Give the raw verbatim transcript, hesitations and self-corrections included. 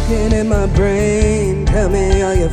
talking in my brain. Tell me, are you